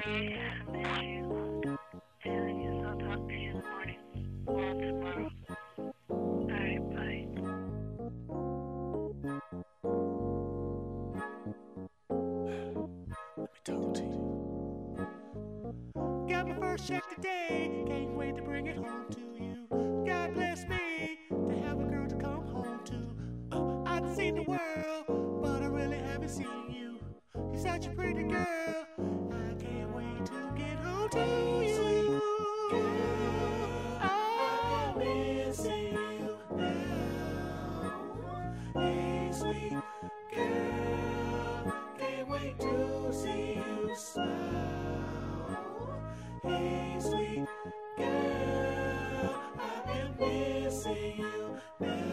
miss you. And yes, I'll talk to you in the morning or tomorrow. Alright, bye. Let me talk to you. Got my first check today, can't wait to bring it home to you. God bless me to have a girl to come home to. I've seen the world, but I really haven't seen you. You're such a pretty girl, I can't wait to get home to you. I'm missing you now. Hey, sweet girl, can't wait to see you smile. Hey, sweet girl, I've been missing you now.